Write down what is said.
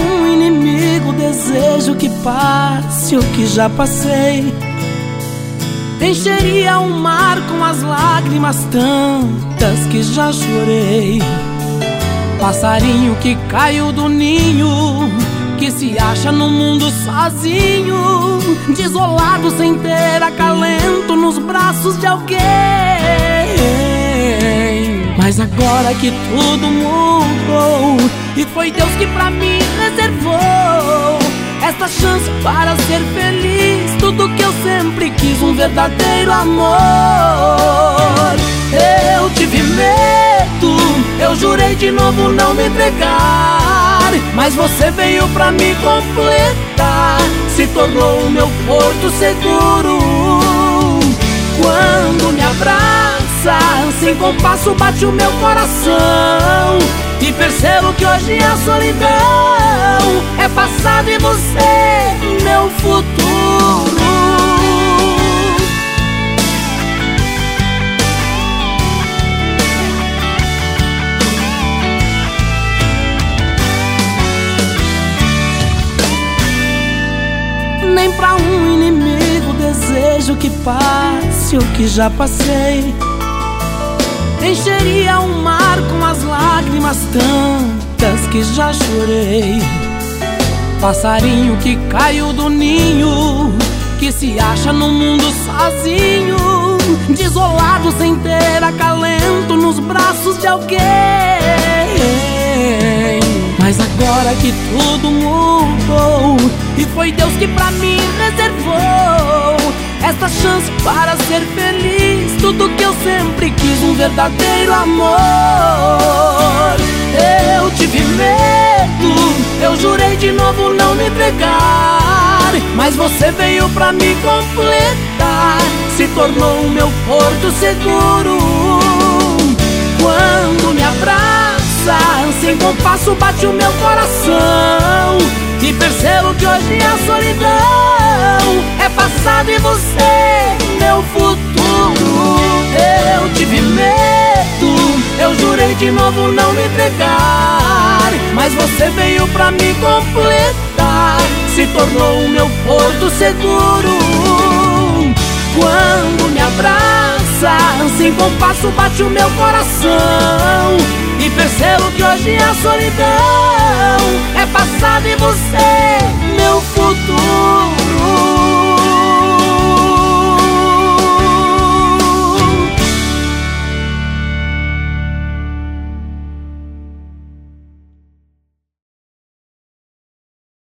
um inimigo desejo que passe o que já passei. Encheria o mar com as lágrimas tantas que já chorei. Passarinho que caiu do ninho, que se acha no mundo sozinho, desolado sem ter acalento nos braços de alguém. Mas agora que tudo mudou, e foi Deus que pra mim reservou esta chance para ser feliz, tudo que eu sempre quis, um verdadeiro amor. Eu tive medo, eu jurei de novo não me entregar, mas você veio pra me completar, se tornou o meu porto seguro. Quando me abraça, sem compasso bate o meu coração, e percebo que hoje a solidão é passado e você meu futuro. Nem pra um inimigo desejo que passe o que já passei. Encheria o mar com as lágrimas tantas que já chorei. Passarinho que caiu do ninho, que se acha no mundo sozinho, desolado sem ter acalento nos braços de alguém. Mas agora que tudo mudou, e foi Deus que pra mim reservou esta chance para ser feliz, tudo que eu sempre quis, um verdadeiro amor. Eu tive medo, eu jurei de novo não me entregar, mas você veio pra me completar, se tornou o meu porto seguro. Quando me abraça, sem compasso bate o meu coração, e percebo que hoje a solidão é passado e você meu futuro. Eu tive medo, eu jurei de novo não me entregar, mas você veio pra me completar, se tornou o meu porto seguro. Quando me abraça, sem compasso bate o meu coração, e percebo que hoje a solidão é passado